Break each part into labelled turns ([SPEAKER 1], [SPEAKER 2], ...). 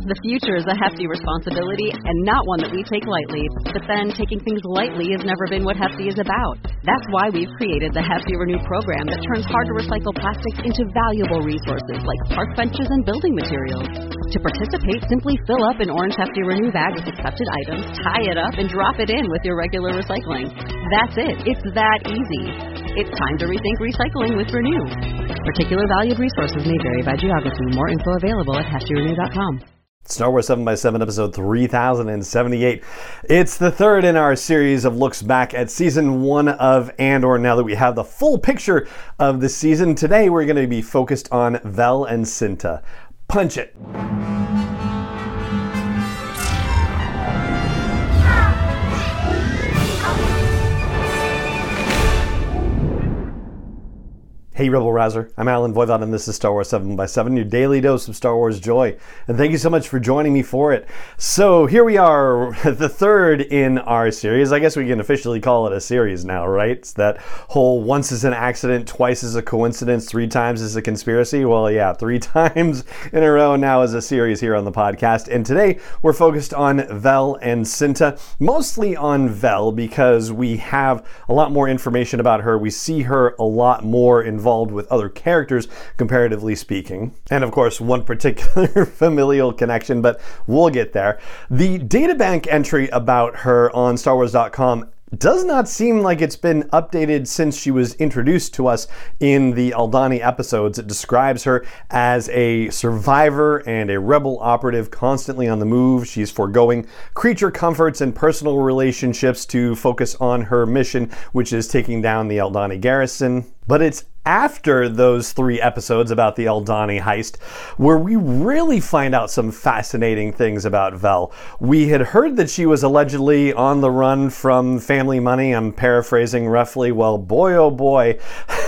[SPEAKER 1] The future is a hefty responsibility and not one that we take lightly. But then, taking things lightly has never been what Hefty is about. That's why we've created the Hefty Renew program that turns hard-to-recycle plastics into valuable resources like park benches and building materials. To participate, simply fill up an orange Hefty Renew bag with accepted items, tie it up, and drop it in with your regular recycling. That's it. It's that easy. It's time to rethink recycling with Renew. Particular valued resources may vary by geography. More info available at heftyrenew.com.
[SPEAKER 2] Star Wars 7x7 episode 3078. It's the third in our series of looks back at season 1 of Andor. Now that we have the full picture of the season, today we're going to be focused on Vel and Cinta. Punch it! Hey Rebel Rouser, I'm Alan Voivod and this is Star Wars 7x7, your daily dose of Star Wars joy. And thank you so much for joining me for it. So here we are, the third in our series. I guess we can officially call it a series now, right? It's that whole once is an accident, twice is a coincidence, 3 times is a conspiracy. Well, yeah, 3 times in a row now is a series here on the podcast. And today we're focused on Vel and Cinta, mostly on Vel because we have a lot more information about her. We see her a lot more involved with other characters, comparatively speaking. And of course, one particular familial connection, but we'll get there. The databank entry about her on StarWars.com does not seem like it's been updated since she was introduced to us in the Aldhani episodes. It describes her as a survivor and a rebel operative constantly on the move. She's foregoing creature comforts and personal relationships to focus on her mission, which is taking down the Aldhani garrison. But it's after those 3 episodes about the Aldhani heist where we really find out some fascinating things about Vel. We had heard that she was allegedly on the run from family money. I'm paraphrasing roughly. Well, boy, oh boy.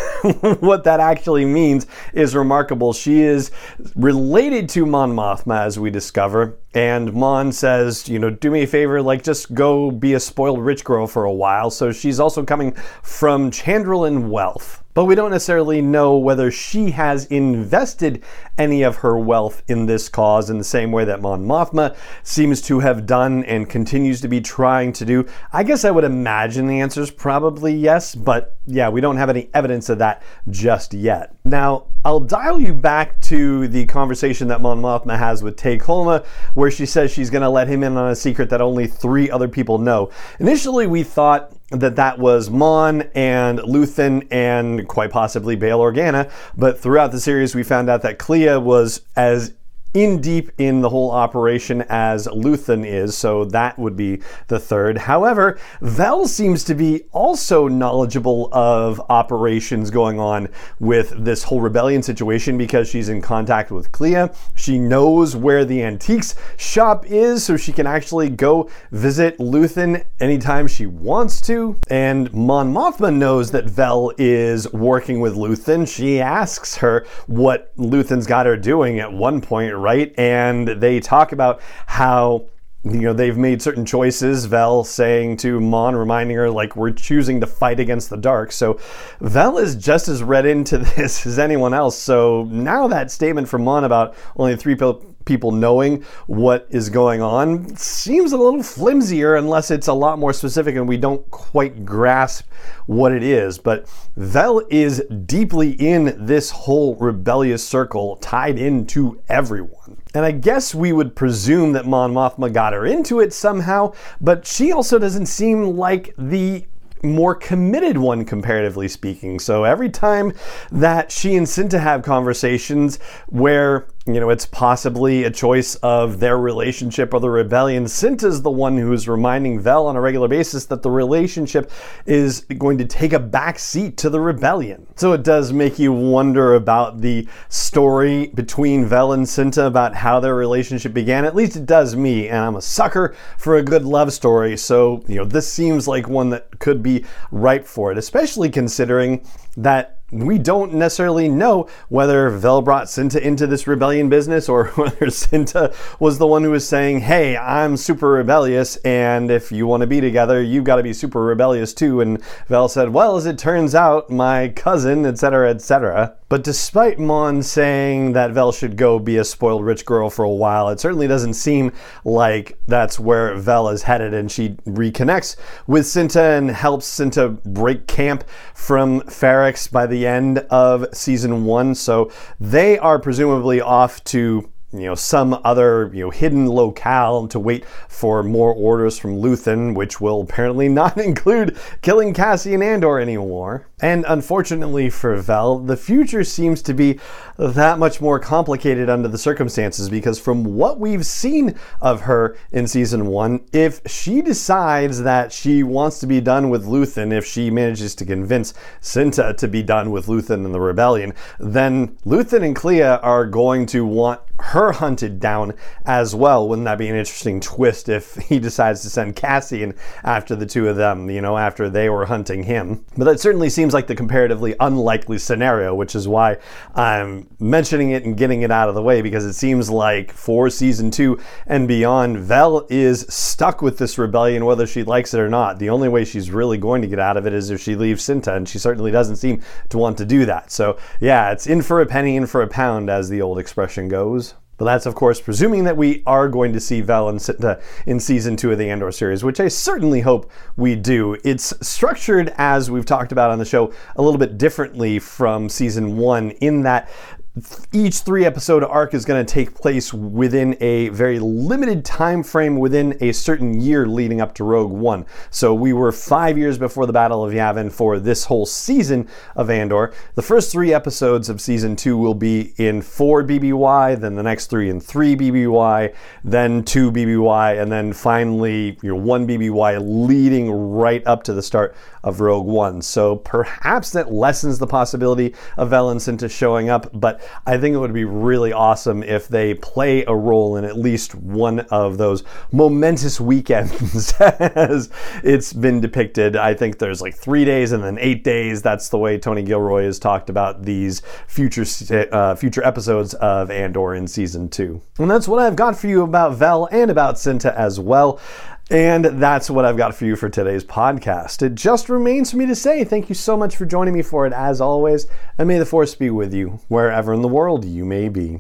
[SPEAKER 2] What that actually means is remarkable. She is related to Mon Mothma, as we discover. And Mon says, do me a favor, just go be a spoiled rich girl for a while. So she's also coming from Chandrilan wealth. But we don't necessarily know whether she has invested any of her wealth in this cause in the same way that Mon Mothma seems to have done and continues to be trying to do. I guess I would imagine the answer is probably yes, but yeah, we don't have any evidence of that just yet. Now, I'll dial you back to the conversation that Mon Mothma has with Tay Kolma, where she says she's going to let him in on a secret that only 3 other people know. Initially, we thought that was Mon and Luthen and quite possibly Bail Organa, but throughout the series we found out that Clea was as in deep in the whole operation as Luthen is, so that would be the third. However, Vel seems to be also knowledgeable of operations going on with this whole rebellion situation because she's in contact with Clea. She knows where the antiques shop is, so she can actually go visit Luthen anytime she wants to. And Mon Mothma knows that Vel is working with Luthen. She asks her what Luthen's got her doing at one point, right? And they talk about how they've made certain choices, Vel saying to Mon, reminding her, we're choosing to fight against the dark. So Vel is just as read into this as anyone else. So now that statement from Mon about only 3 people knowing what is going on seems a little flimsier unless it's a lot more specific and we don't quite grasp what it is. But Vel is deeply in this whole rebellious circle, tied into everyone. And I guess we would presume that Mon Mothma got her into it somehow, but she also doesn't seem like the more committed one, comparatively speaking. So every time that she and Cinta have conversations where it's possibly a choice of their relationship or the rebellion, Cinta's the one who's reminding Vel on a regular basis that the relationship is going to take a back seat to the rebellion. So it does make you wonder about the story between Vel and Cinta, about how their relationship began. At least it does me, and I'm a sucker for a good love story. So, this seems like one that could be ripe for it, especially considering that we don't necessarily know whether Vel brought Cinta into this rebellion business or whether Cinta was the one who was saying, hey, I'm super rebellious, and if you want to be together, you've got to be super rebellious too. And Vel said, well, as it turns out, my cousin, etc., etc. But despite Mon saying that Vel should go be a spoiled rich girl for a while, it certainly doesn't seem like that's where Vel is headed, and she reconnects with Cinta and helps Cinta break camp from Ferrix by the end of season 1. So they are presumably off to some other, hidden locale to wait for more orders from Luthen, which will apparently not include killing Cassian Andor anymore. And unfortunately for Vel, the future seems to be that much more complicated under the circumstances, because from what we've seen of her in season 1, if she decides that she wants to be done with Luthen, if she manages to convince Cinta to be done with Luthen and the rebellion, then Luthen and Clea are going to want her hunted down as well. Wouldn't that be an interesting twist if he decides to send Cassian after the two of them, after they were hunting him? But that certainly seems like the comparatively unlikely scenario, which is why I'm mentioning it and getting it out of the way, because it seems like for season 2 and beyond, Vel is stuck with this rebellion whether she likes it or not. The only way she's really going to get out of it is if she leaves Cinta, and she certainly doesn't seem to want to do that. So yeah, it's in for a penny, in for a pound, as the old expression goes. But that's, of course, presuming that we are going to see Vel and Cinta in season 2 of the Andor series, which I certainly hope we do. It's structured, as we've talked about on the show, a little bit differently from season 1, in that each 3-episode arc is going to take place within a very limited time frame within a certain year leading up to Rogue One. So we were 5 years before the Battle of Yavin for this whole season of Andor. The first 3 episodes of season 2 will be in 4 BBY, then the next 3 in 3 BBY, then 2 BBY, and then finally 1 BBY leading right up to the start of Rogue One. So perhaps that lessens the possibility of Vel and Cinta showing up, but I think it would be really awesome if they play a role in at least one of those momentous weekends as it's been depicted. I think there's like 3 days and then 8 days. That's the way Tony Gilroy has talked about these future episodes of Andor in season 2. And that's what I've got for you about Vel and about Cinta as well. And that's what I've got for you for today's podcast. It just remains for me to say thank you so much for joining me for it, as always, and may the Force be with you, wherever in the world you may be.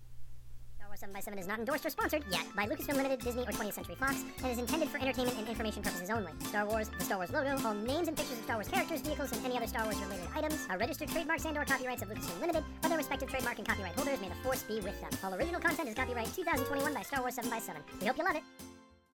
[SPEAKER 3] Star Wars 7x7 is not endorsed or sponsored yet by Lucasfilm Limited, Disney, or 20th Century Fox, and is intended for entertainment and information purposes only. Star Wars, the Star Wars logo, all names and pictures of Star Wars characters, vehicles, and any other Star Wars-related items are registered trademarks and/or copyrights of Lucasfilm Limited, or their respective trademark and copyright holders. May the Force be with them. All original content is copyright 2021 by Star Wars 7x7. We hope you love it.